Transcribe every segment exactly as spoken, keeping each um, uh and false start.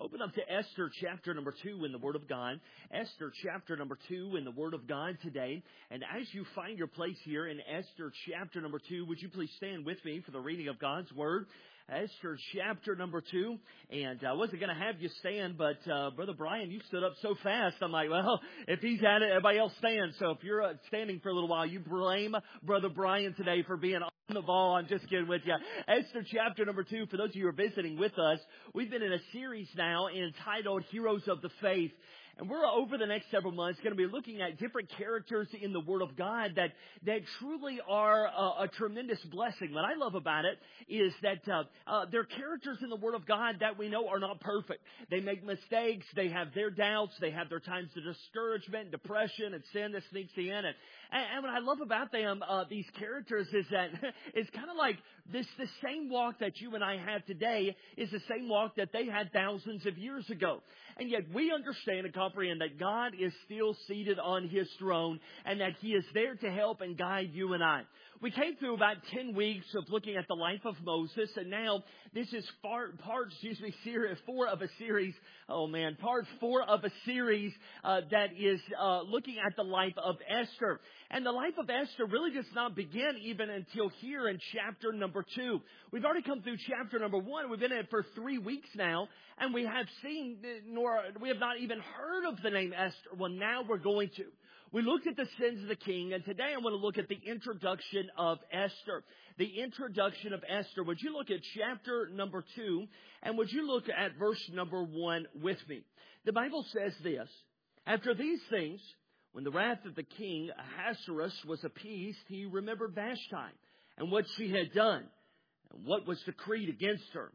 Open up to Esther chapter number two in the Word of God. Esther chapter number two in the Word of God today. And as you find your place here in Esther chapter number two, would you please stand with me for the reading of God's Word? Esther chapter number two. And I wasn't going to have you stand, but uh, Brother Brian, you stood up so fast. I'm like, well, if he's at it, everybody else stands. So if you're uh, standing for a little while, you blame Brother Brian today for being on the ball. I'm just kidding with you. Esther chapter number two, for those of you who are visiting with us, we've been in a series now entitled Heroes of the Faith. And we're, over the next several months, going to be looking at different characters in the Word of God that, that truly are a, a tremendous blessing. What I love about it is that uh, uh, they're characters in the Word of God that we know are not perfect. They make mistakes. They have their doubts. They have their times of discouragement, depression, and sin that sneaks in. And, and, and what I love about them, uh, these characters, is that it's kind of like this, the same walk that you and I have today is the same walk that they had thousands of years ago. And yet we understand and comprehend that God is still seated on His throne and that He is there to help and guide you and I. We came through about ten weeks of looking at the life of Moses, and now this is part, part excuse me, series, four of a series, oh man, part four of a series uh, that is uh, looking at the life of Esther. And the life of Esther really does not begin even until here in chapter number two. We've already come through chapter number one. We've been in it for three weeks now, and we have seen, nor we have not even heard of the name Esther. Well, now we're going to. We looked at the sins of the king, and today I want to look at the introduction of Esther. The introduction of Esther. Would you look at chapter number two, and would you look at verse number one with me? The Bible says this: after these things, when the wrath of the king Ahasuerus was appeased, he remembered Vashti and what she had done, and what was decreed against her.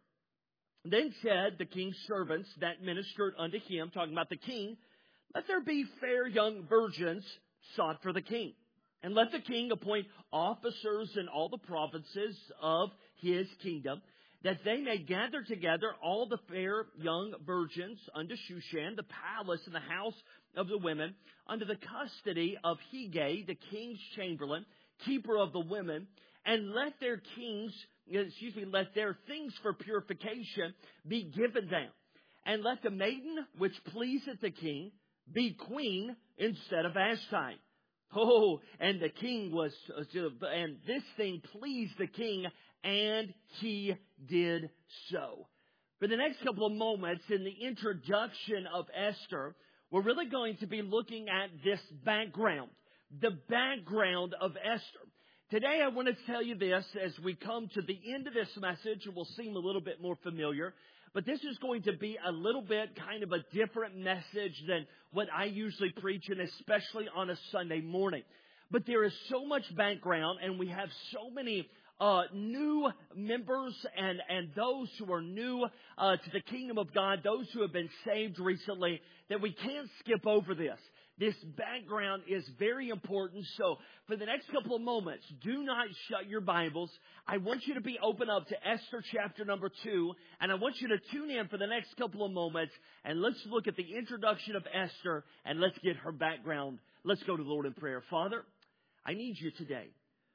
Then said the king's servants that ministered unto him, talking about the king, let there be fair young virgins sought for the king. And let the king appoint officers in all the provinces of his kingdom, that they may gather together all the fair young virgins unto Shushan, the palace and the house of the women, under the custody of Hegai, the king's chamberlain, keeper of the women, and let their kings, excuse me, let their things for purification be given them. And let the maiden which pleaseth the king be queen instead of Vashti. Oh, and the king was, and this thing pleased the king, and he did so. For the next couple of moments in the introduction of Esther, we're really going to be looking at this background, the background of Esther. Today I want to tell you this as we come to the end of this message. It will seem a little bit more familiar, but this is going to be a little bit kind of a different message than what I usually preach, and especially on a Sunday morning. But there is so much background, and we have so many uh, new members and, and those who are new uh, to the kingdom of God, those who have been saved recently, that we can't skip over this. This background is very important. So for the next couple of moments, do not shut your Bibles. I want you to be open up to Esther chapter number two. And I want you to tune in for the next couple of moments. And let's look at the introduction of Esther and let's get her background. Let's go to the Lord in prayer. Father, I need you today.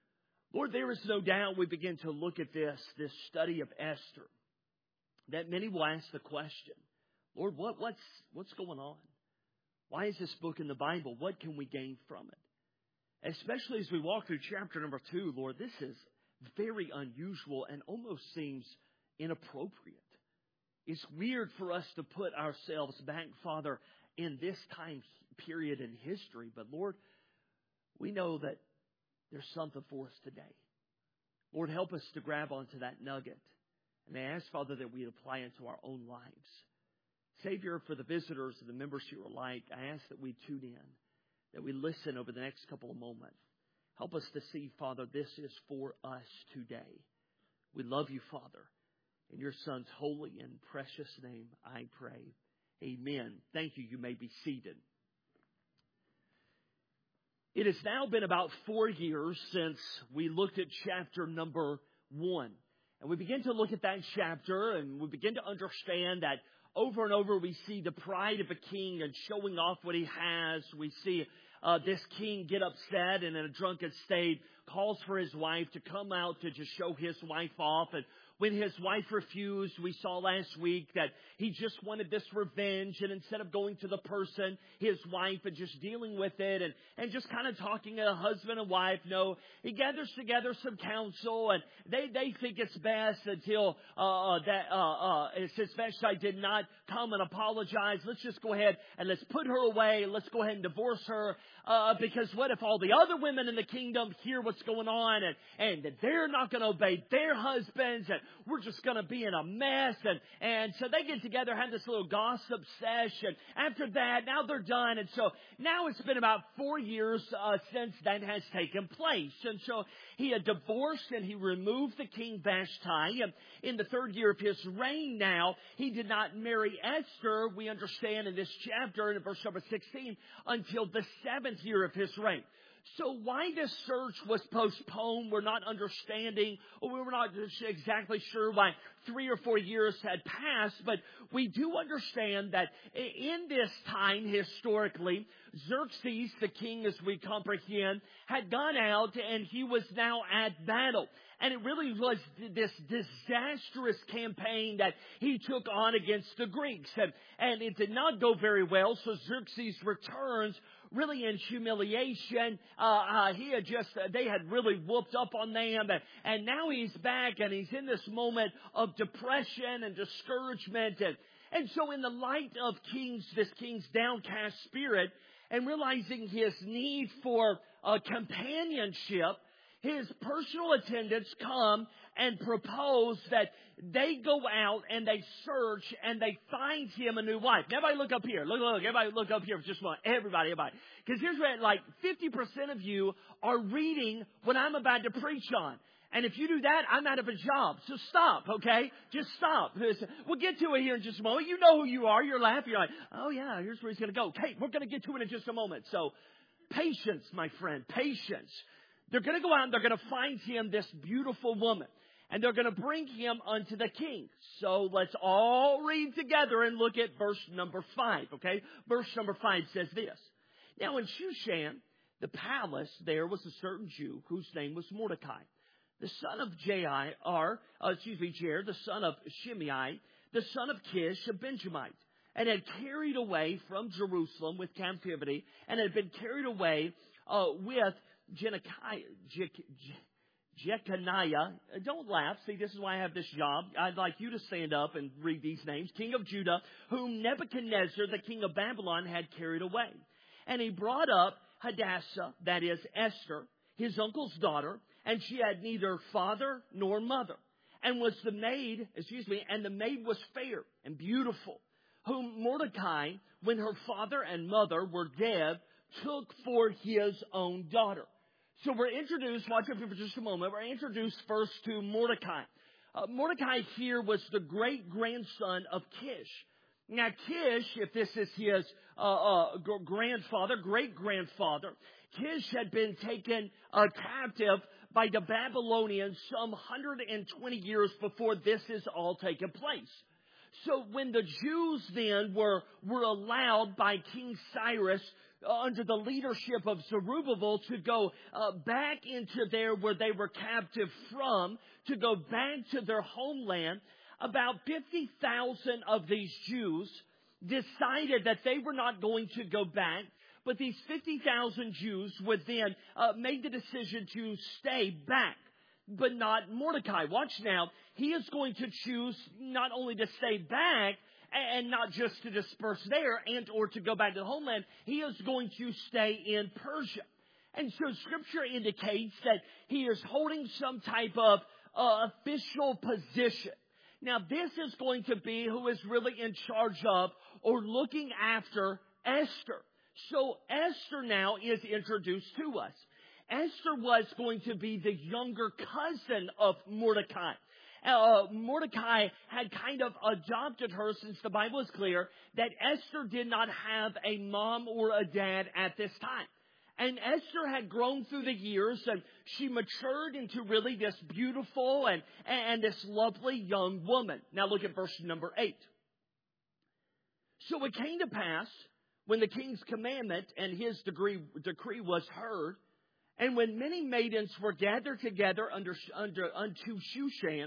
Lord, there is no doubt we begin to look at this, this study of Esther, that many will ask the question, Lord, what, what's, what's going on? Why is this book in the Bible? What can we gain from it? Especially as we walk through chapter number two, Lord, this is very unusual and almost seems inappropriate. It's weird for us to put ourselves back, Father, in this time period in history. But Lord, we know that there's something for us today. Lord, help us to grab onto that nugget. And I ask, Father, that we apply it to our own lives. Savior, for the visitors and the members here alike, I ask that we tune in, that we listen over the next couple of moments. Help us to see, Father, this is for us today. We love you, Father. In your Son's holy and precious name, I pray. Amen. Thank you. You may be seated. It has now been about four years since we looked at chapter number one. And we begin to look at that chapter, and we begin to understand that over and over we see the pride of a king and showing off what he has. We see uh, this king get upset and in a drunken state calls for his wife to come out to just show his wife off. And when his wife refused. We saw last week that he just wanted this revenge, and instead of going to the person, his wife, and just dealing with it and, and just kind of talking to a husband and wife, no, he gathers together some counsel, and they, they think it's best until uh, that uh, uh, since Vashti did not come and apologize, let's just go ahead and let's put her away. Let's go ahead and divorce her, uh, because what if all the other women in the kingdom hear what's going on, and, and that they're not going to obey their husbands, and we're just going to be in a mess. And, and so they get together, have this little gossip sesh, and after that, now they're done. And so now it's been about four years uh, since that has taken place. And so he had divorced and he removed the king Vashti. And in the third year of his reign now, he did not marry Esther, we understand in this chapter, in verse number sixteen, until the seventh year of his reign. So why this search was postponed, we're not understanding, or we were not exactly sure why three or four years had passed, but we do understand that in this time, historically, Xerxes, the king, as we comprehend, had gone out and he was now at battle. And it really was this disastrous campaign that he took on against the Greeks. And, and it did not go very well, so Xerxes returns really in humiliation. Uh, uh, he had just, uh, they had really whooped up on them. And, and now he's back and he's in this moment of depression and discouragement. And, and so in the light of king's, this king's downcast spirit and realizing his need for uh, companionship, his personal attendants come and propose that they go out and they search and they find him a new wife. Now, everybody look up here. Look, look, everybody look up here for just a moment. Everybody, everybody. Because here's what, like fifty percent of you are reading what I'm about to preach on. And if you do that, I'm out of a job. So stop, okay? Just stop. We'll get to it here in just a moment. You know who you are. You're laughing. You're like, oh, yeah, here's where he's going to go. Okay, we're going to get to it in just a moment. So patience, my friend, patience. They're going to go out and they're going to find him this beautiful woman. And they're going to bring him unto the king. So let's all read together and look at verse number five, okay? Verse number five says this. Now in Shushan, the palace, there was a certain Jew whose name was Mordecai, the son of Jair, or, uh, excuse me, Jair, the son of Shimei, the son of Kish, a Benjamite, and had carried away from Jerusalem with captivity, and had been carried away uh, with Jeconiah, Jeconiah. Don't laugh. See, this is why I have this job. I'd like you to stand up and read these names. King of Judah, whom Nebuchadnezzar, the king of Babylon, had carried away. And he brought up Hadassah, that is Esther, his uncle's daughter, and she had neither father nor mother, and was the maid, excuse me, and the maid was fair and beautiful, whom Mordecai, when her father and mother were dead, took for his own daughter. So we're introduced, watch up here for just a moment, we're introduced first to Mordecai. Uh, Mordecai here was the great-grandson of Kish. Now Kish, if this is his uh, uh, grandfather, great-grandfather, Kish had been taken uh, captive by the Babylonians some one hundred twenty years before this has all taken place. So when the Jews then were, were allowed by King Cyrus uh, under the leadership of Zerubbabel to go uh, back into there where they were captive from, to go back to their homeland, about fifty thousand of these Jews decided that they were not going to go back. But these fifty thousand Jews would then uh, make the decision to stay back, but not Mordecai. Watch now. He is going to choose not only to stay back and not just to disperse there and or to go back to the homeland. He is going to stay in Persia. And so Scripture indicates that he is holding some type of uh, official position. Now, this is going to be who is really in charge of or looking after Esther. So Esther now is introduced to us. Esther was going to be the younger cousin of Mordecai. Uh, Mordecai had kind of adopted her, since the Bible is clear that Esther did not have a mom or a dad at this time. And Esther had grown through the years, and she matured into really this beautiful and, and this lovely young woman. Now look at verse number eight. So it came to pass, when the king's commandment and his decree, decree was heard, and when many maidens were gathered together under, under, unto Shushan,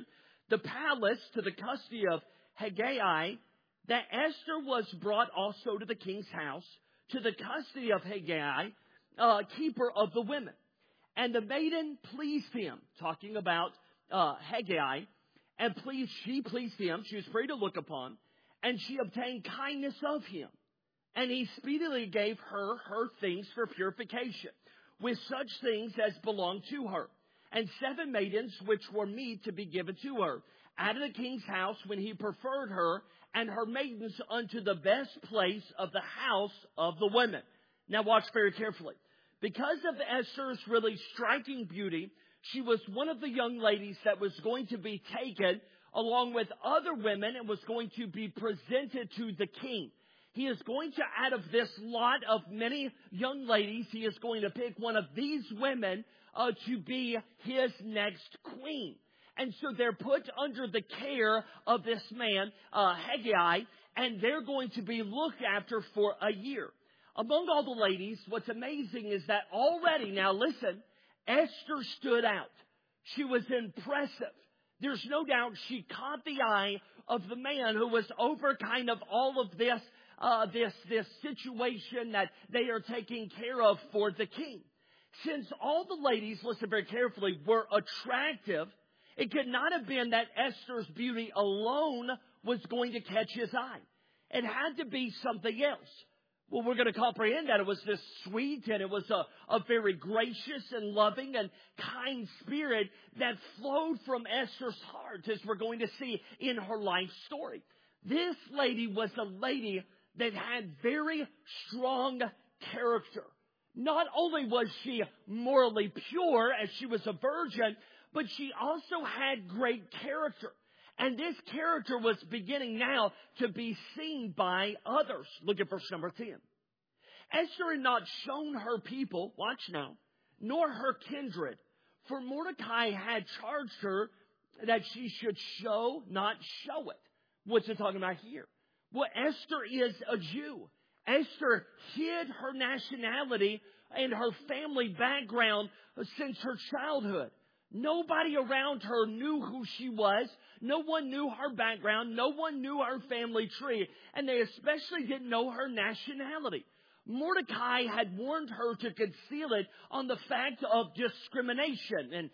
the palace to the custody of Hegai, that Esther was brought also to the king's house, to the custody of Hegai, uh, keeper of the women. And the maiden pleased him, talking about uh, Hegai, and pleased, she pleased him, she was free to look upon, and she obtained kindness of him. And he speedily gave her her things for purification, with such things as belonged to her, and seven maidens which were meet to be given to her, out of the king's house when he preferred her, and her maidens unto the best place of the house of the women. Now watch very carefully. Because of Esther's really striking beauty, she was one of the young ladies that was going to be taken along with other women and was going to be presented to the king. He is going to, out of this lot of many young ladies, he is going to pick one of these women uh, to be his next queen. And so they're put under the care of this man, uh, Hegai, and they're going to be looked after for a year. Among all the ladies, what's amazing is that already, now listen, Esther stood out. She was impressive. There's no doubt she caught the eye of the man who was over kind of all of this, uh, this, this situation that they are taking care of for the king. Since all the ladies, listen very carefully, were attractive, it could not have been that Esther's beauty alone was going to catch his eye. It had to be something else. Well, we're going to comprehend that it was this sweet and it was a, a very gracious and loving and kind spirit that flowed from Esther's heart, as we're going to see in her life story. This lady was a lady that had very strong character. Not only was she morally pure, as she was a virgin, but she also had great character. And this character was beginning now to be seen by others. Look at verse number ten. Esther had not shown her people, watch now, nor her kindred, for Mordecai had charged her that she should show, not show it. What's it talking about here? Well, Esther is a Jew. Esther hid her nationality and her family background since her childhood. Nobody around her knew who she was. No one knew her background. No one knew her family tree. And they especially didn't know her nationality. Mordecai had warned her to conceal it on the fact of discrimination and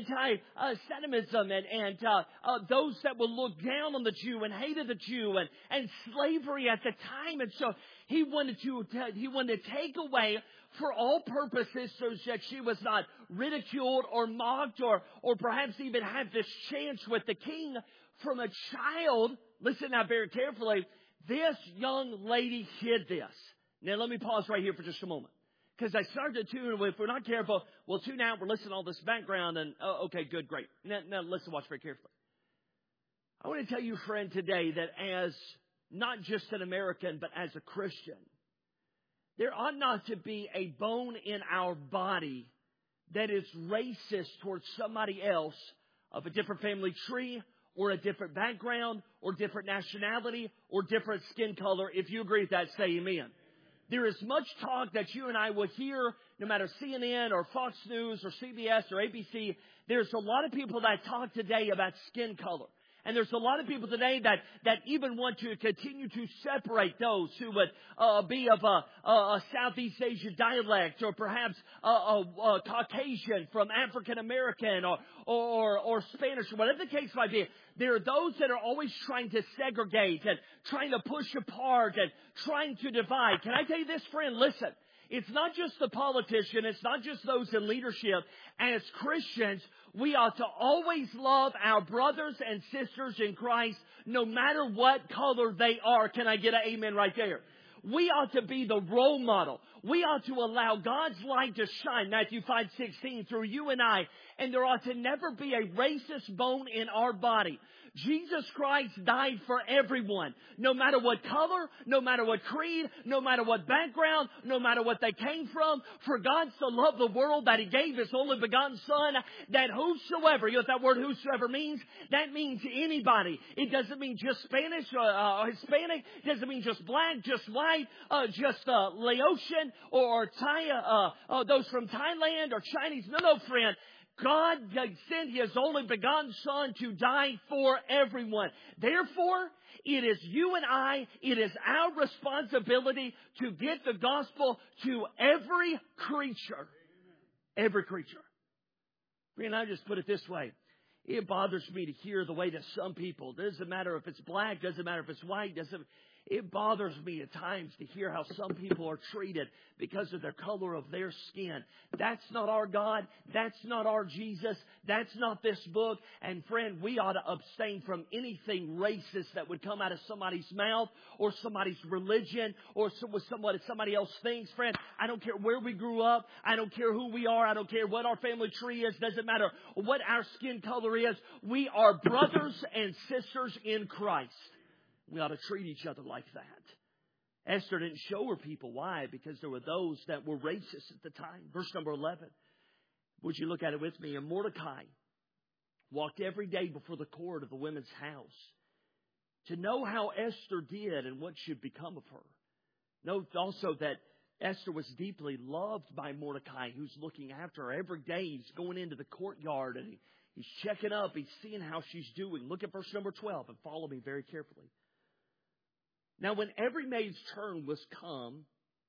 anti-Semitism and, and uh, uh, those that would look down on the Jew and hated the Jew and, and slavery at the time. And so he wanted to he wanted to take away for all purposes so that she was not ridiculed or mocked or, or perhaps even have this chance with the king from a child. Listen now very carefully. This young lady hid this. Now, let me pause right here for just a moment. Because I started to tune, if we're not careful, we'll tune out, we're listening to all this background, and, oh, okay, good, great. Now, now, listen, watch very carefully. I want to tell you, friend, today that as not just an American, but as a Christian, there ought not to be a bone in our body that is racist towards somebody else of a different family tree or a different background or different nationality or different skin color. If you agree with that, say amen. There is much talk that you and I will hear, no matter C N N or Fox News or C B S or A B C. There's a lot of people that talk today about skin color. And there's a lot of people today that, that even want to continue to separate those who would uh, be of a, a Southeast Asian dialect or perhaps a, a, a Caucasian from African American or, or, or Spanish or whatever the case might be. There are those that are always trying to segregate and trying to push apart and trying to divide. Can I tell you this, friend? Listen. It's not just the politician. It's not just those in leadership. As Christians, we ought to always love our brothers and sisters in Christ, no matter what color they are. Can I get an amen right there? We ought to be the role model. We ought to allow God's light to shine, Matthew five sixteen, through you and I. And there ought to never be a racist bone in our body. Jesus Christ died for everyone, no matter what color, no matter what creed, no matter what background, no matter what they came from. For God so loved the world that He gave His only begotten Son, that whosoever, you know what that word whosoever means? That means anybody. It doesn't mean just Spanish or uh, Hispanic. It doesn't mean just black, just white, uh, just uh, Laotian or, or Thai, uh, uh, those from Thailand or Chinese. No, no, friend. God sent His only begotten Son to die for everyone. Therefore, it is you and I, it is our responsibility to get the gospel to every creature. Every creature. Friend, I just put it this way. It bothers me to hear the way that some people, doesn't matter if it's black, doesn't matter if it's white, doesn't It bothers me at times to hear how some people are treated because of the color of their skin. That's not our God. That's not our Jesus. That's not this book. And friend, we ought to abstain from anything racist that would come out of somebody's mouth or somebody's religion or what somebody, somebody else thinks. Friend, I don't care where we grew up. I don't care who we are. I don't care what our family tree is. Doesn't matter what our skin color is. We are brothers and sisters in Christ. We ought to treat each other like that. Esther didn't show her people. Why? Because there were those that were racist at the time. Verse number eleven. Would you look at it with me? And Mordecai walked every day before the court of the women's house to know how Esther did and what should become of her. Note also that Esther was deeply loved by Mordecai, who's looking after her. Every day he's going into the courtyard and he, he's checking up. He's seeing how she's doing. Look at verse number twelve and follow me very carefully. Now, when every maid's turn was come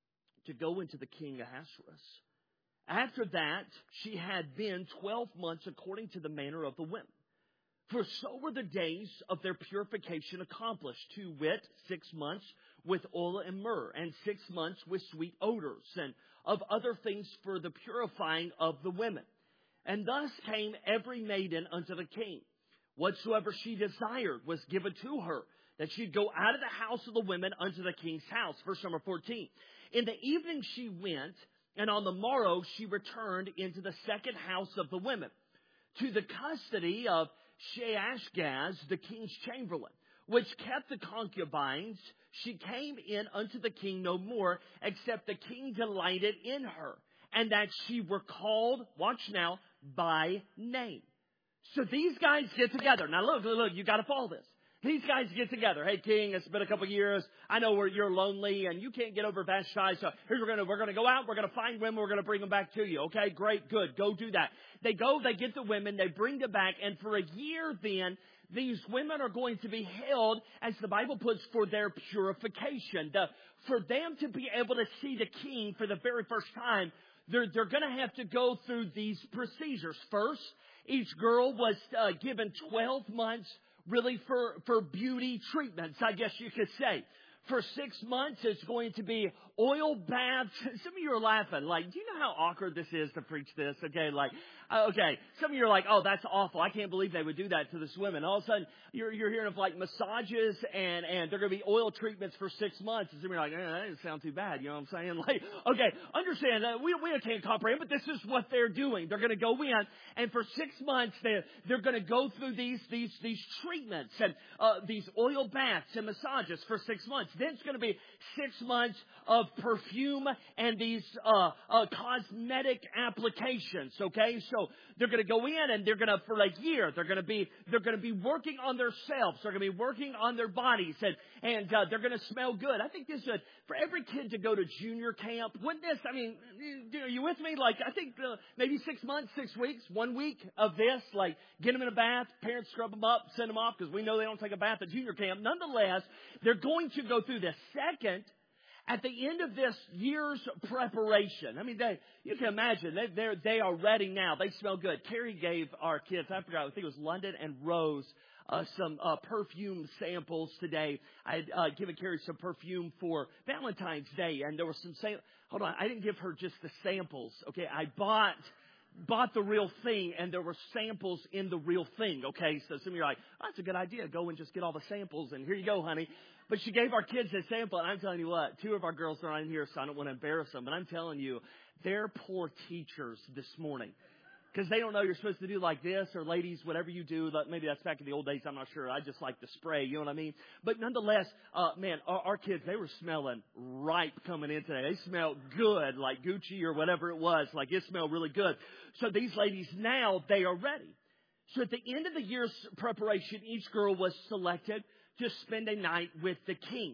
to go into the king Ahasuerus, after that she had been twelve months according to the manner of the women. For so were the days of their purification accomplished, to wit, six months with oil and myrrh, and six months with sweet odors, and of other things for the purifying of the women. And thus came every maiden unto the king. Whatsoever she desired was given to her, that she'd go out of the house of the women unto the king's house. Verse number fourteen. In the evening she went, and on the morrow she returned into the second house of the women, to the custody of Shaashgaz, the king's chamberlain, which kept the concubines. She came in unto the king no more, except the king delighted in her, and that she were called, watch now, by name. So these guys get together. Now look, look, look, you got to follow this. These guys get together. Hey, king, it's been a couple of years. I know where you're lonely and you can't get over Vashti. So here's what we're going to do. We're going to go out. We're going to find women. We're going to bring them back to you. Okay, great, good. Go do that. They go, they get the women, they bring them back. And for a year then, these women are going to be held, as the Bible puts, for their purification. The, for them to be able to see the king for the very first time, they're, they're going to have to go through these procedures. First, each girl was uh, given twelve months really for, for beauty treatments, I guess you could say. For six months, it's going to be oil baths. Some of you are laughing. Like, do you know how awkward this is to preach this? Okay, like, uh, okay. Some of you are like, oh, that's awful. I can't believe they would do that to this women. All of a sudden, you're, you're hearing of like massages and, and they're going to be oil treatments for six months. And some of you are like, eh, that doesn't sound too bad. You know what I'm saying? Like, okay, understand that we, we can't comprehend, but this is what they're doing. They're going to go in, and for six months, they're, they're going to go through these, these, these treatments and uh, these oil baths and massages for six months. Then it's going to be six months of perfume and these uh, uh, cosmetic applications. Okay, so they're going to go in and they're going to, for a year, they're going to be they're going to be working on themselves. They're going to be working on their bodies, and and uh, they're going to smell good. I think this is for every kid to go to junior camp. Wouldn't this? I mean, are you with me? Like, I think uh, maybe six months, six weeks, one week of this. Like, get them in a bath, parents scrub them up, send them off because we know they don't take a bath at junior camp. Nonetheless, they're going to go through this. Second, at the end of this year's preparation, I mean, they, you can imagine, they, they're, they are ready now. They smell good. Carrie gave our kids, I forgot, I think it was London and Rose, uh, some uh, perfume samples today. I had uh, given Carrie some perfume for Valentine's Day, and there were some, sam- hold on, I didn't give her just the samples. Okay, I bought... bought the real thing, and there were samples in the real thing, okay? So some of you are like, oh, that's a good idea. Go and just get all the samples, and here you go, honey. But she gave our kids a sample, and I'm telling you what, two of our girls are on here, so I don't want to embarrass them, but I'm telling you, they're poor teachers this morning. Because they don't know you're supposed to do like this, or ladies, whatever you do, maybe that's back in the old days, I'm not sure. I just like to spray, you know what I mean? But nonetheless, uh, man, our, our kids, they were smelling ripe coming in today. They smelled good, like Gucci or whatever it was. Like, it smelled really good. So these ladies now, they are ready. So at the end of the year's preparation, each girl was selected to spend a night with the king.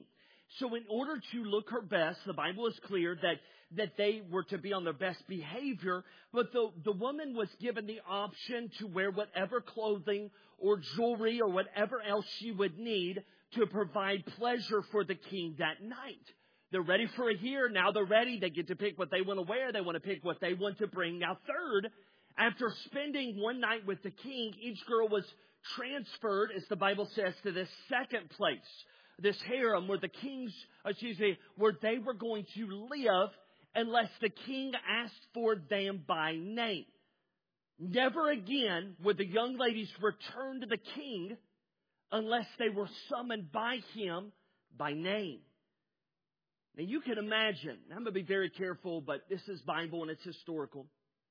So in order to look her best, the Bible is clear that, that they were to be on their best behavior, but the, the woman was given the option to wear whatever clothing or jewelry or whatever else she would need to provide pleasure for the king that night. They're ready for a year. Now they're ready. They get to pick what they want to wear. They want to pick what they want to bring. Now third, after spending one night with the king, each girl was transferred, as the Bible says, to this second place, this harem where the kings, excuse me, where they were going to live unless the king asked for them by name. Never again would the young ladies return to the king unless they were summoned by him by name. Now you can imagine, I'm going to be very careful, but this is Bible and it's historical.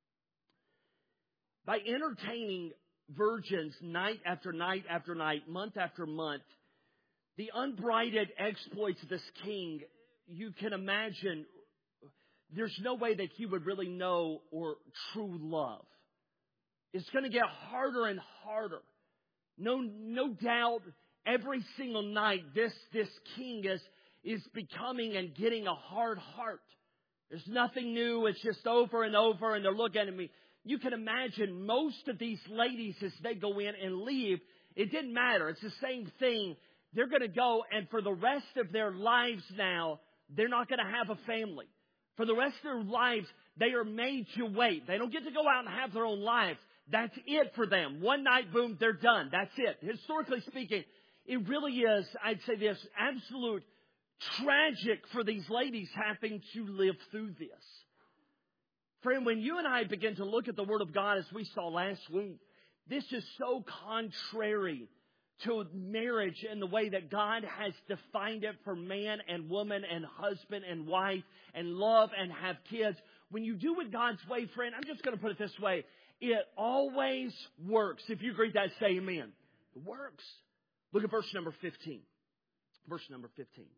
By entertaining virgins night after night after night, month after month, the unbridled exploits of this king, you can imagine there's no way that he would really know or true love. It's going to get harder and harder. No, no doubt every single night this, this king is, is becoming and getting a hard heart. There's nothing new. It's just over and over and they're looking at me. You can imagine most of these ladies as they go in and leave, it didn't matter. It's the same thing. They're going to go and for the rest of their lives now, they're not going to have a family. For the rest of their lives, they are made to wait. They don't get to go out and have their own lives. That's it for them. One night, boom, they're done. That's it. Historically speaking, it really is, I'd say this, absolute tragic for these ladies having to live through this. Friend, when you and I begin to look at the Word of God as we saw last week, this is so contrary to marriage and the way that God has defined it for man and woman and husband and wife and love and have kids. When you do it God's way, friend, I'm just going to put it this way. It always works. If you agree with that, say amen. It works. Look at verse number fifteen. Verse number fifteen.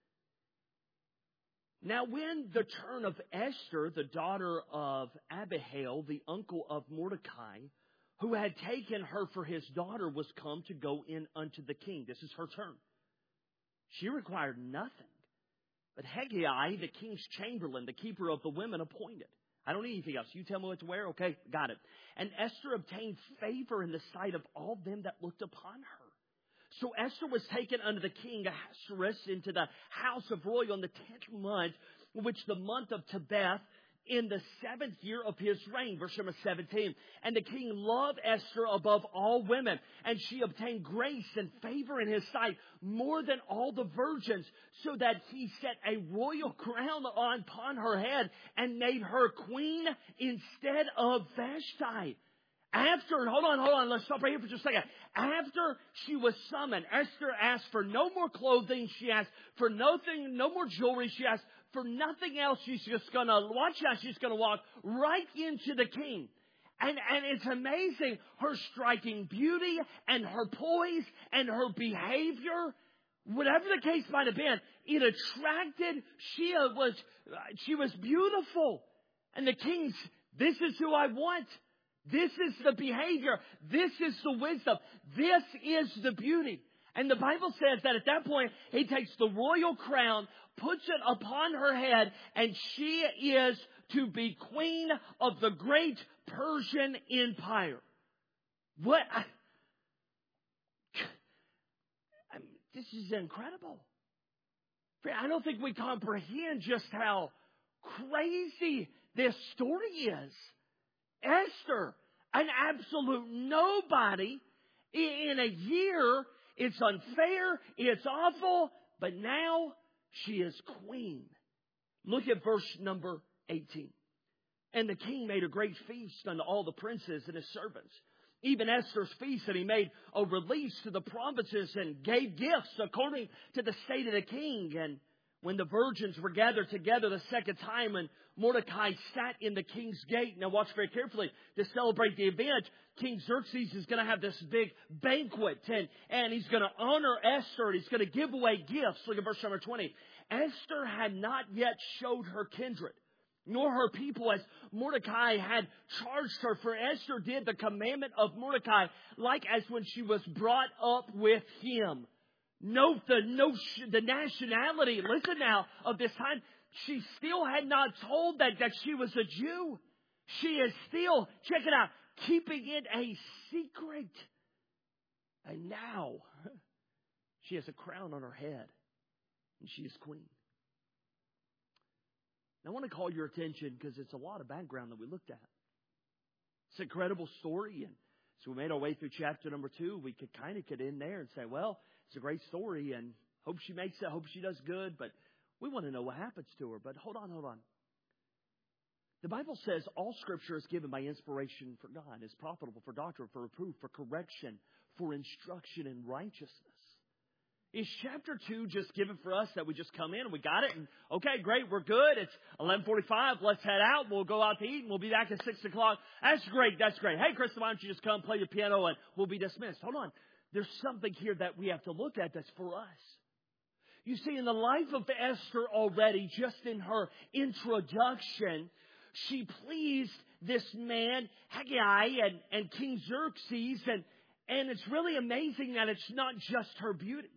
Now when the turn of Esther, the daughter of Abihail, the uncle of Mordecai, who had taken her for his daughter, was come to go in unto the king. This is her turn. She required nothing. But Hegai, the king's chamberlain, the keeper of the women, appointed. I don't need anything else. You tell me what to wear? Okay, got it. And Esther obtained favor in the sight of all them that looked upon her. So Esther was taken unto the king Ahasuerus into the house of royal in the tenth month, which the month of Tebeth, in the seventh year of his reign. Verse number seventeen. And the king loved Esther above all women, and she obtained grace and favor in his sight more than all the virgins, so that he set a royal crown upon her head and made her queen instead of Vashti. After, hold on, hold on, let's stop right here for just a second. After she was summoned, Esther asked for no more clothing. She asked for nothing, no more jewelry. She asked for nothing else. She's just going to, watch out, she's going to walk right into the king. And, and it's amazing, her striking beauty and her poise and her behavior, whatever the case might have been, it attracted, she was, she was beautiful. And the king's, this is who I want. This is the behavior. This is the wisdom. This is the beauty. And the Bible says that at that point, he takes the royal crown, puts it upon her head, and she is to be queen of the great Persian Empire. What? I, I mean, this is incredible. I don't think we comprehend just how crazy this story is. Esther, an absolute nobody, in a year, it's unfair, it's awful, but now she is queen. Look at verse number eighteen. And the king made a great feast unto all the princes and his servants, even Esther's feast, and he made a release to the provinces and gave gifts according to the state of the king. And when the virgins were gathered together the second time, and Mordecai sat in the king's gate. Now watch very carefully. To celebrate the event, King Xerxes is going to have this big banquet, and, and he's going to honor Esther, and he's going to give away gifts. Look at verse number twenty. Esther had not yet showed her kindred, nor her people, as Mordecai had charged her. For Esther did the commandment of Mordecai, like as when she was brought up with him. Note the, no, the nationality, listen now, of this time. She still had not told that, that she was a Jew. She is still, check it out, keeping it a secret. And now, she has a crown on her head. And she is queen. Now, I want to call your attention because it's a lot of background that we looked at. It's an incredible story. And so we made our way through chapter number two. We could kind of get in there and say, well, it's a great story and hope she makes it, hope she does good. But we want to know what happens to her. But hold on, hold on. The Bible says all Scripture is given by inspiration for God. It's profitable for doctrine, for reproof, for correction, for instruction in righteousness. Is chapter two just given for us that we just come in and we got it and okay, great, we're good. It's eleven forty-five. Let's head out. We'll go out to eat and we'll be back at six o'clock. That's great. That's great. Hey, Krista, why don't you just come play your piano and we'll be dismissed. Hold on. There's something here that we have to look at that's for us. You see, in the life of Esther already, just in her introduction, she pleased this man, Haggai, and, and King Xerxes. And, and it's really amazing that it's not just her beauty.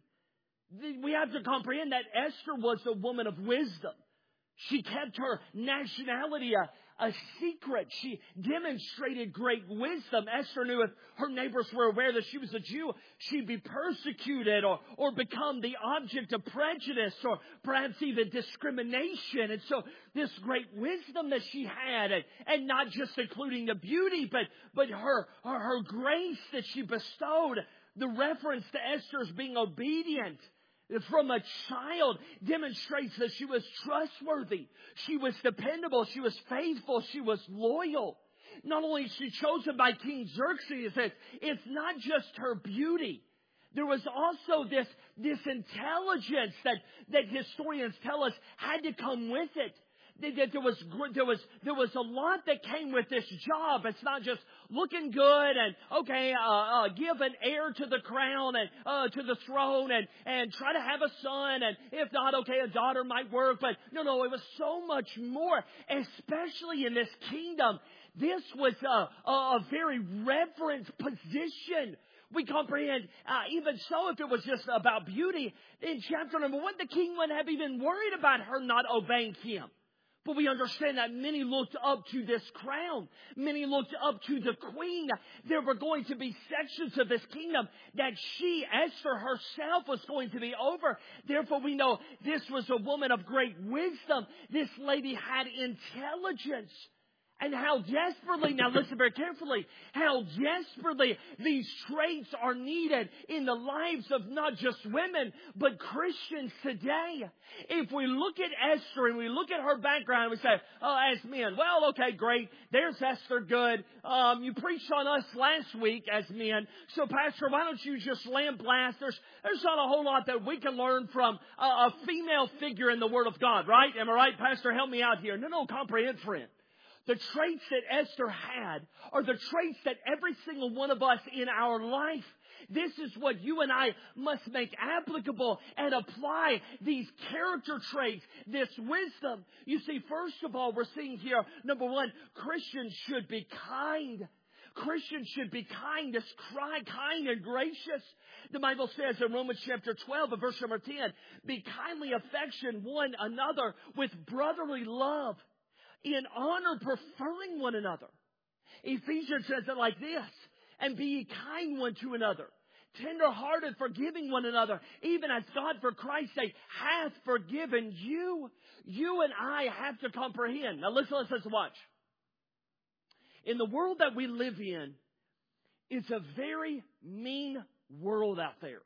We have to comprehend that Esther was a woman of wisdom. She kept her nationality a, a secret. She demonstrated great wisdom. Esther knew if her neighbors were aware that she was a Jew, she'd be persecuted or, or become the object of prejudice or perhaps even discrimination. And so this great wisdom that she had, and, and not just including the beauty, but, but her, her, her grace that she bestowed, the reference to Esther's being obedient from a child demonstrates that she was trustworthy. She was dependable. She was faithful. She was loyal. Not only is she chosen by King Xerxes, it's, it's not just her beauty. There was also this, this intelligence that, that historians tell us had to come with it. That there was, there was, there was a lot that came with this job. It's not just looking good and, okay, uh, uh, give an heir to the crown and, uh, to the throne and, and try to have a son. And if not, okay, a daughter might work. But no, no, it was so much more, especially in this kingdom. This was a, a, a very reverent position. We comprehend, uh, even so, if it was just about beauty, in chapter number one, the king wouldn't have even worried about her not obeying him. But we understand that many looked up to this crown. Many looked up to the queen. There were going to be sections of this kingdom that she, Esther herself, was going to be over. Therefore, we know this was a woman of great wisdom. This lady had intelligence. And how desperately, now listen very carefully, how desperately these traits are needed in the lives of not just women, but Christians today. If we look at Esther and we look at her background, we say, oh, as men, well, okay, great. There's Esther, good. Um, you preached on us last week as men. So, Pastor, why don't you just lambaste? There's, there's not a whole lot that we can learn from a, a female figure in the Word of God, right? Am I right, Pastor? Help me out here. No, no, comprehend, friend. The traits that Esther had are the traits that every single one of us in our life, this is what you and I must make applicable and apply these character traits, this wisdom. You see, first of all, we're seeing here, number one, Christians should be kind. Christians should be kind, kind and gracious. The Bible says in Romans chapter twelve, verse number ten, be kindly affection one another with brotherly love, in honor, preferring one another. Ephesians says it like this, and be ye kind one to another, tender-hearted, forgiving one another, even as God for Christ's sake hath forgiven you. You and I have to comprehend. Now listen, listen, listen, watch. In the world that we live in, it's a very mean world out there.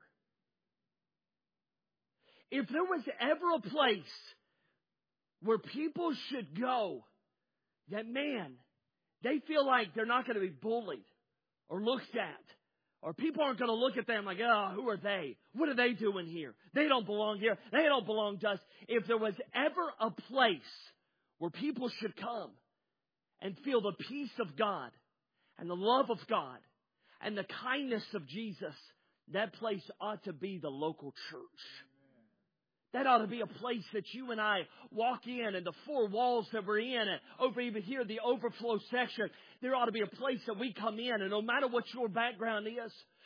If there was ever a place where people should go that, man, they feel like they're not going to be bullied or looked at, or people aren't going to look at them like, oh, who are they? What are they doing here? They don't belong here. They don't belong to us. If there was ever a place where people should come and feel the peace of God and the love of God and the kindness of Jesus, that place ought to be the local church. That ought to be a place that you and I walk in, and the four walls that we're in, and over even here, the overflow section, there ought to be a place that we come in, and no matter what your background is,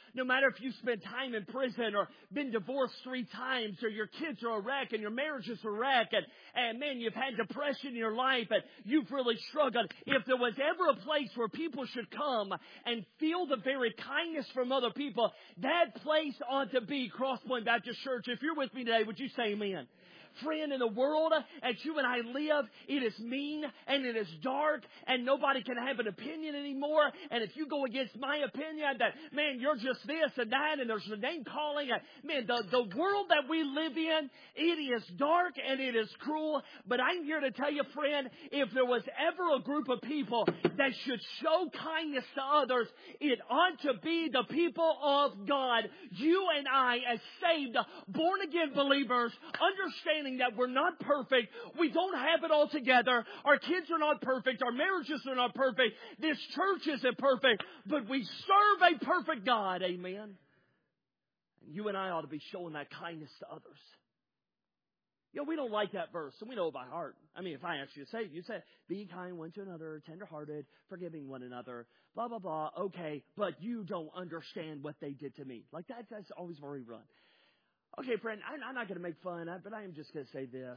No matter if you spent time in prison or been divorced three times or your kids are a wreck and your marriage is a wreck and, and man, you've had depression in your life and you've really struggled. If there was ever a place where people should come and feel the very kindness from other people, that place ought to be Crosspoint Baptist Church. If you're with me today, would you say amen? Friend, in the world as you and I live, it is mean and it is dark and nobody can have an opinion anymore. And if you go against my opinion that, man, you're just this and that and there's a name calling. And, man, the, the world that we live in, it is dark and it is cruel. But I'm here to tell you, friend, if there was ever a group of people that should show kindness to others, it ought to be the people of God. You and I, as saved, born-again believers, understanding that we're not perfect. We don't have it all together. Our kids are not perfect. Our marriages are not perfect. This church isn't perfect. But we serve a perfect God. Amen. And you and I ought to be showing that kindness to others. You know, we don't like that verse, and we know it by heart. I mean, if I ask you to say it, you say, be kind one to another, tenderhearted, forgiving one another, blah, blah, blah. Okay, but you don't understand what they did to me. Like that, that's always where we run. Okay, friend, I'm not going to make fun, but I am just going to say this.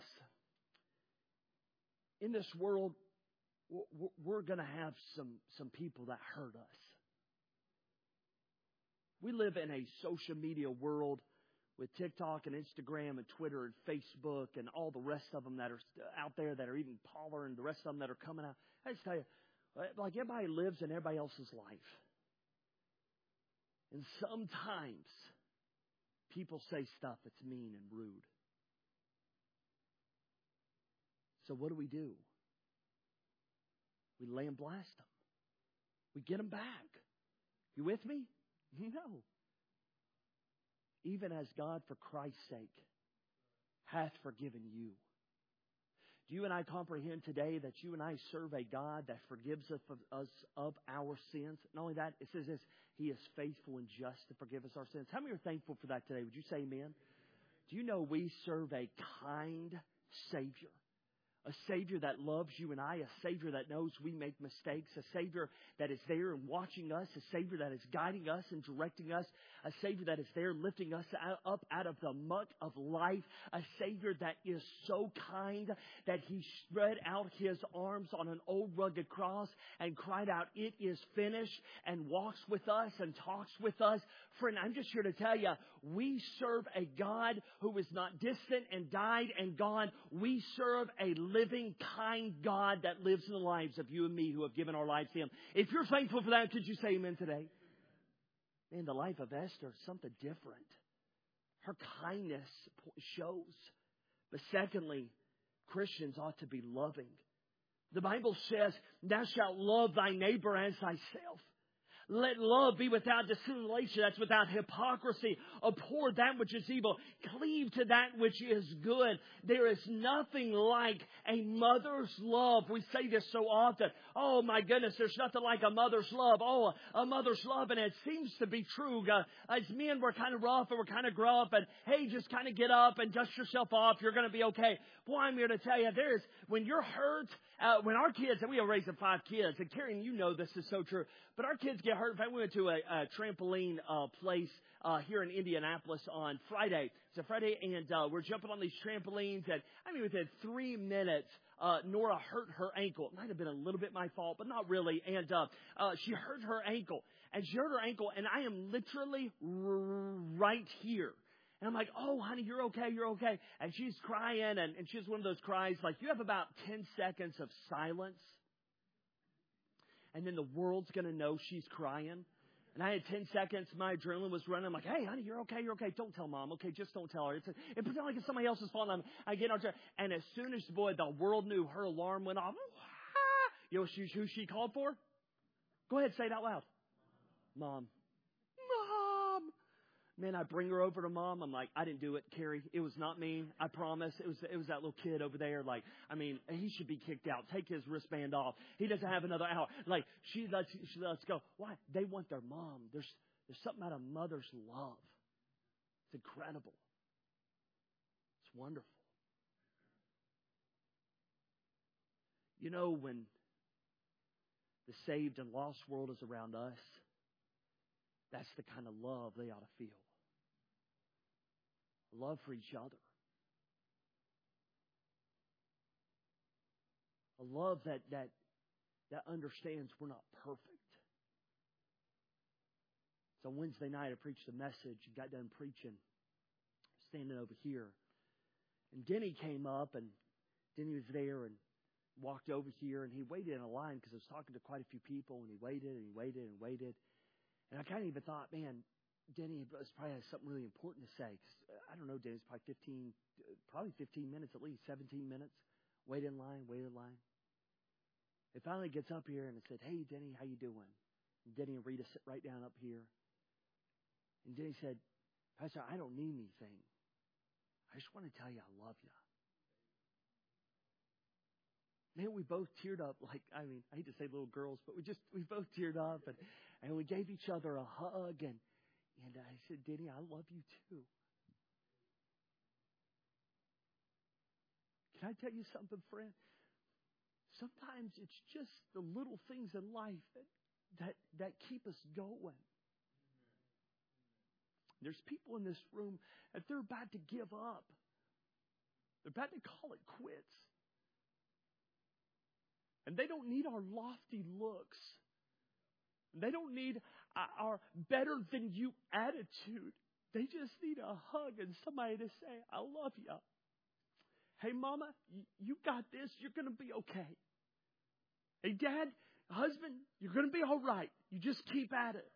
In this world, we're going to have some, some people that hurt us. We live in a social media world with TikTok and Instagram and Twitter and Facebook and all the rest of them that are out there that are even Parler and the rest of them that are coming out. I just tell you, like everybody lives in everybody else's life. And sometimes people say stuff that's mean and rude. So what do we do? We lay and blast them. We get them back. You with me? No. Even as God, for Christ's sake, hath forgiven you. Do you and I comprehend today that you and I serve a God that forgives us of, us of our sins? Not only that, it says this, He is faithful and just to forgive us our sins. How many are thankful for that today? Would you say amen? Do you know we serve a kind Savior? A Savior that loves you and I, a Savior that knows we make mistakes, a Savior that is there and watching us, a Savior that is guiding us and directing us, a Savior that is there lifting us up out of the muck of life, a Savior that is so kind that He spread out His arms on an old rugged cross and cried out, "It is finished," and walks with us and talks with us. Friend, I'm just here to tell you, we serve a God who is not distant and died and gone. We serve a living, kind God that lives in the lives of you and me who have given our lives to Him. If you're thankful for that, could you say amen today? Man, the life of Esther is something different. Her kindness shows. But secondly, Christians ought to be loving. The Bible says, "Thou shalt love thy neighbor as thyself." Let love be without dissimulation. That's without hypocrisy. Abhor that which is evil. Cleave to that which is good. There is nothing like a mother's love. We say this so often. Oh my goodness, there's nothing like a mother's love. Oh, a mother's love. And it seems to be true. Uh, as men, we're kind of rough and we're kind of gruff. And hey, just kind of get up and dust yourself off. You're going to be okay. Boy, I'm here to tell you, there is, when you're hurt, uh, when our kids, and we are raising five kids, and Karen, you know this is so true, but our kids get hurt. In fact, we went to a, a trampoline uh, place uh, here in Indianapolis on Friday. It's a Friday, and uh, we're jumping on these trampolines, and I mean, within three minutes, uh, Nora hurt her ankle. It might have been a little bit my fault, but not really. And uh, uh, she hurt her ankle, and she hurt her ankle, and I am literally r- right here. And I'm like, "Oh, honey, you're okay, you're okay." And she's crying, and, and she's one of those cries like you have about ten seconds of silence. And then the world's going to know she's crying. And I had ten seconds. My adrenaline was running. I'm like, "Hey, honey, you're okay. You're okay. Don't tell Mom. Okay, just don't tell her. It's a, it pretend like it's somebody else's fault." I'm, I get on her. And as soon as, boy, the world knew, her alarm went off. You know who, who she called for? Go ahead, say it out loud. Mom. Mom. Man, I bring her over to Mom. I'm like, "I didn't do it, Carrie. It was not me. I promise. It was it was that little kid over there. Like, I mean, he should be kicked out. Take his wristband off. He doesn't have another hour." Like, she lets she lets go. Why? They want their mom. There's there's something about a mother's love. It's incredible. It's wonderful. You know, when the saved and lost world is around us, That's the kind of love they ought to feel. Love for each other. A love that, that, that understands we're not perfect. So Wednesday night I preached a message and got done preaching, standing over here. And Denny came up, and Denny was there and walked over here, and he waited in a line because I was talking to quite a few people, and he waited and he waited and waited. And I kind of even thought, man, Denny probably has something really important to say. Cause I don't know, Denny's probably fifteen, probably fifteen minutes at least, seventeen minutes. Wait in line, wait in line. He finally gets up here and I said, hey, Denny, how you doing? And Denny and Rita sit right down up here. And Denny said, Pastor, I don't need anything. I just want to tell you I love you. Man, we both teared up like, I mean, I hate to say little girls, but we just, we both teared up and, and we gave each other a hug. And, and I said, Denny, I love you too. Can I tell you something, friend? Sometimes it's just the little things in life that, that, that keep us going. There's people in this room that they're about to give up. They're about to call it quits. And they don't need our lofty looks. They don't need our better than you attitude. They just need a hug and somebody to say, I love you. Hey, Mama, you got this. You're going to be okay. Hey, Dad, husband, you're going to be all right. You just keep at it.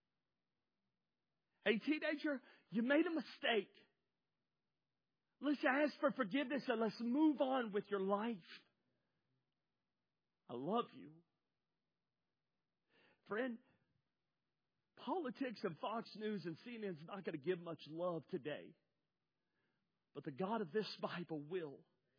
Hey, teenager, you made a mistake. Let's ask for forgiveness and let's move on with your life. I love you. Friend, politics and Fox News and C N N's not going to give much love today. But the God of this Bible will.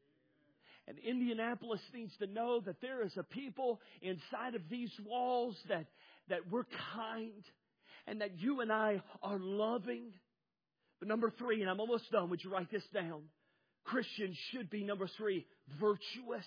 And Indianapolis needs to know that there is a people inside of these walls that, that we're kind. And that you and I are loving. But number three, and I'm almost done. Would you write this down? Christians should be, number three, virtuous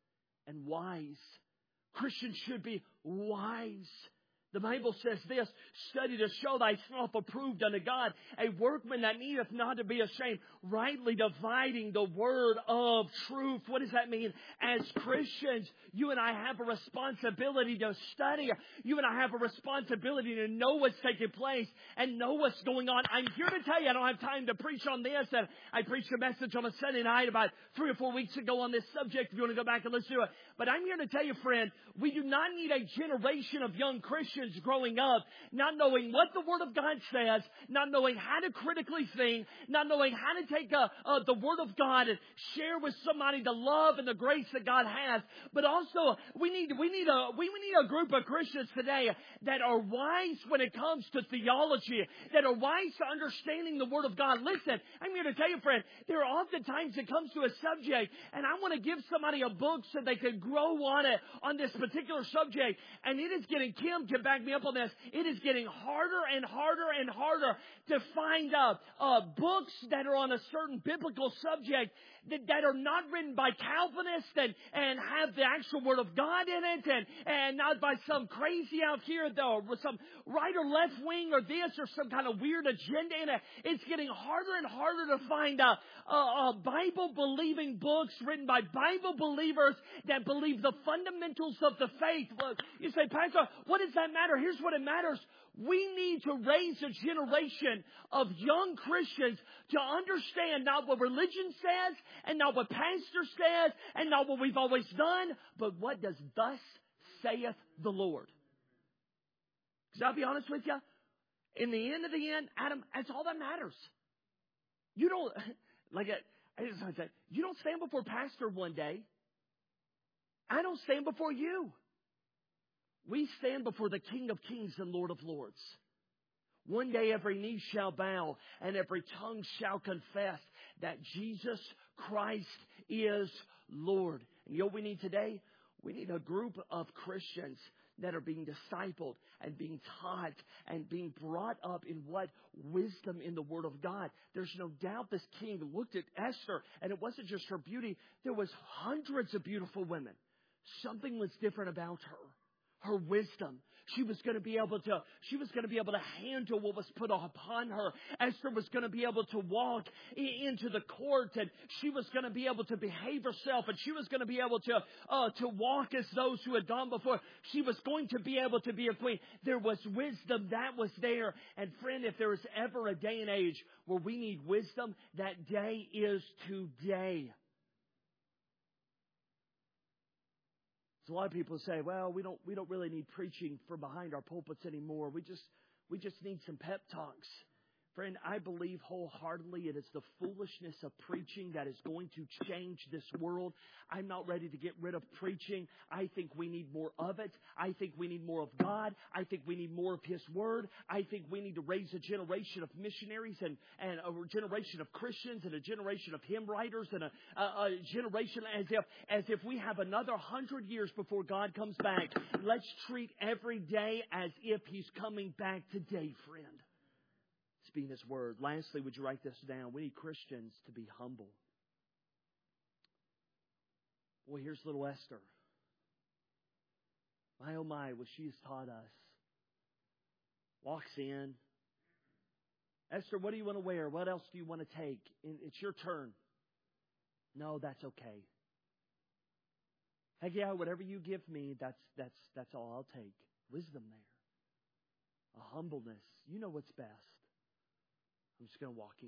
and wise. Christians should be wise. The Bible says this, study to show thyself approved unto God, a workman that needeth not to be ashamed, rightly dividing the word of truth. What does that mean? As Christians, you and I have a responsibility to study. You and I have a responsibility to know what's taking place and know what's going on. I'm here to tell you, I don't have time to preach on this. And I preached a message on a Sunday night about three or four weeks ago on this subject, if you want to go back and listen to it. But I'm here to tell you, friend, we do not need a generation of young Christians growing up, not knowing what the Word of God says, not knowing how to critically think, not knowing how to take uh, uh, the Word of God and share with somebody the love and the grace that God has. But also, we need we need a we, we need a group of Christians today that are wise when it comes to theology, that are wise to understanding the Word of God. Listen, I'm here to tell you, friend, there are often times it comes to a subject, and I want to give somebody a book so they can grow on it, on this particular subject, and it is getting, Kim can back me up on this, it is getting harder and harder and harder to find uh, uh, books that are on a certain biblical subject that, that are not written by Calvinists and, and have the actual Word of God in it, and, and not by some crazy out here, though, with some right or left wing or this or some kind of weird agenda in it. It's getting harder and harder to find uh, uh, uh, Bible-believing books written by Bible believers that believe the fundamentals of the faith. Well, you say, Pastor, what does that matter? Here's what it matters. We need to raise a generation of young Christians to understand not what religion says and not what pastor says and not what we've always done, but what does thus saith the Lord. Because I'll be honest with you, in the end of the end, Adam, that's all that matters. You don't, like I just want to say, you don't stand before pastor one day. I don't stand before you. We stand before the King of Kings and Lord of Lords. One day every knee shall bow and every tongue shall confess that Jesus Christ is Lord. And you know what we need today? We need a group of Christians that are being discipled and being taught and being brought up in what wisdom in the Word of God. There's no doubt this king looked at Esther, and it wasn't just her beauty. There was hundreds of beautiful women. Something was different about her. Her wisdom. She was going to be able to, she was going to be able to handle what was put upon her. Esther was going to be able to walk into the court, and she was going to be able to behave herself, and she was going to be able to, uh, to walk as those who had gone before. She was going to be able to be a queen. There was wisdom that was there. And friend, if there is ever a day and age where we need wisdom, that day is today. So a lot of people say, well, we don't we don't really need preaching from behind our pulpits anymore. We just we just need some pep talks. Friend, I believe wholeheartedly it is the foolishness of preaching that is going to change this world. I'm not ready to get rid of preaching. I think we need more of it. I think we need more of God. I think we need more of His Word. I think we need to raise a generation of missionaries and, and a generation of Christians and a generation of hymn writers and a, a, a generation as if, as if we have another hundred years before God comes back. Let's treat every day as if He's coming back today, friend. Being His Word. Lastly, would you write this down? We need Christians to be humble. Well, here's little Esther. My oh my, what she has taught us. Walks in. Esther, what do you want to wear? What else do you want to take? It's your turn. No, that's okay. Heck yeah, whatever you give me, that's that's that's all I'll take. Wisdom there. A humbleness. You know what's best. I'm just going to walk in.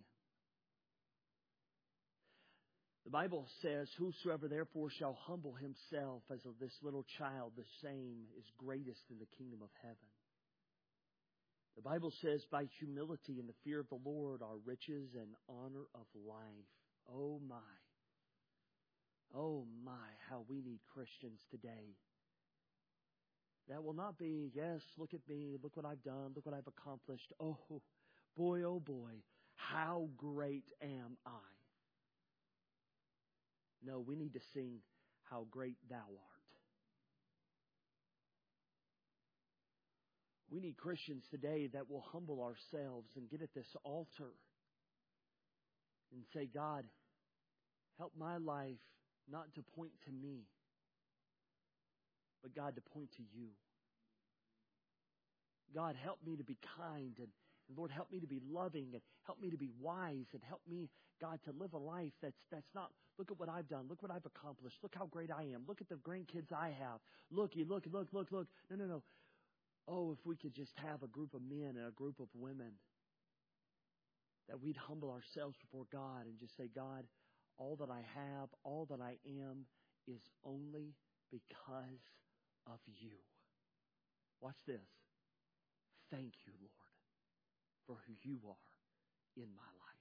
The Bible says, whosoever therefore shall humble himself as of this little child, the same is greatest in the kingdom of heaven. The Bible says, by humility and the fear of the Lord are riches and honor of life. Oh my. Oh my, how we need Christians today. That will not be, yes, look at me, look what I've done, look what I've accomplished. Oh, boy, oh boy, how great am I? No, we need to sing, how great thou art. We need Christians today that will humble ourselves and get at this altar and say, God, help my life not to point to me, but God, to point to you. God, help me to be kind, and Lord, help me to be loving, and help me to be wise, and help me, God, to live a life that's that's not, look at what I've done, look what I've accomplished, look how great I am, look at the grandkids I have, looky, look, look, look, look. No, no, no. Oh, if we could just have a group of men and a group of women that we'd humble ourselves before God and just say, God, all that I have, all that I am is only because of you. Watch this. Thank you, Lord, for who you are in my life.